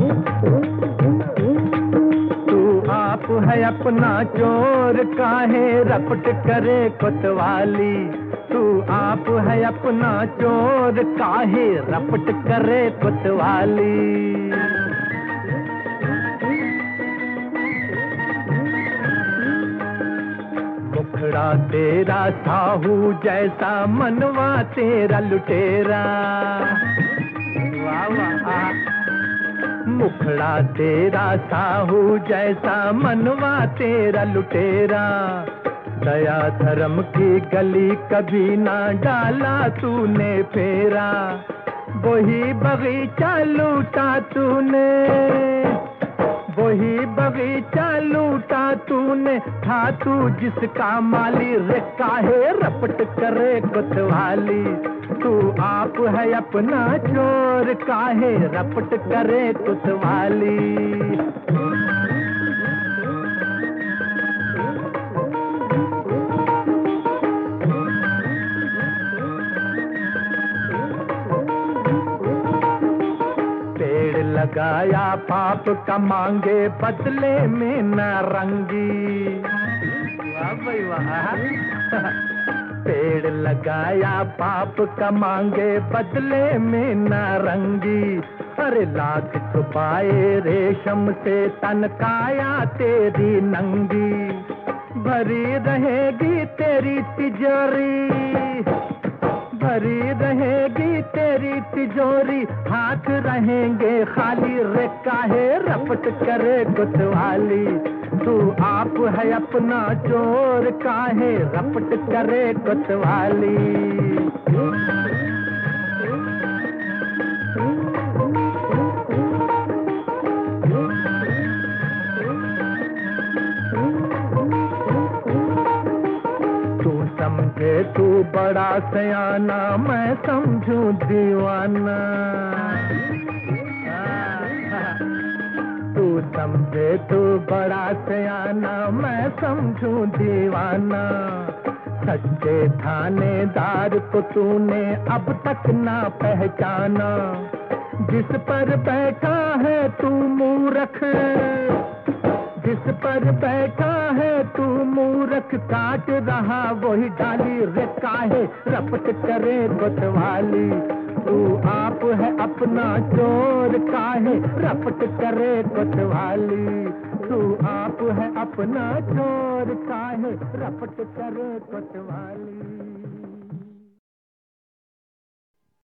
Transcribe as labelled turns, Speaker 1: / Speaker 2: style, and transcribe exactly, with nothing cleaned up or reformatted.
Speaker 1: आप है अपना चोर काहे रपट करे कोतवाली। तू आप है अपना चोर काहे रपट करे कोतवाली। मुखड़ा तेरा साहू जैसा मनवा तेरा लुटेरा। वाह वाह। मुखड़ा तेरा साहू जैसा मनवा तेरा लुटेरा। दया धर्म की गली कभी ना डाला तूने फेरा। वही बगीचा लूटा तूने, वही बगीचा लूटा तूने। था तू जिसका माली रे काहे रपट करे कोतवाली। तू आप है अपना चोर काहे रपट करे कोतवाली। पेड़ लगाया पाप का मांगे बदले में नारंगी। वाह भाई वाह। पेड़ लगाया पाप का मांगे बदले में नारंगी। अरे लाख छुपाए रेशम से तन काया तेरी नंगी। भरी रहेगी तेरी तिजोरी, भरी रहेगी तेरी तिजोरी। हाथ रहेंगे खाली रे काहे रपट करे कोतवाली। तू आप है अपना चोर काहे रपट करे कोतवाली। तू समझे तू बड़ा सयाना मैं समझूं दीवाना। तू समझे तू बड़ा सयाना मैं समझूं दीवाना। सच्चे थानेदार को तूने अब तक ना पहचाना। जिस पर बैठा है तू मूर्ख, जिस पर बैठा है तू मूर्ख। काट रहा वही डाली रे काहे रपट करे कोतवाली। तू आप है अपना चोर काहे रपट करे कोतवाली। तू आप है अपना चोर काहे रपट करे कोतवाली।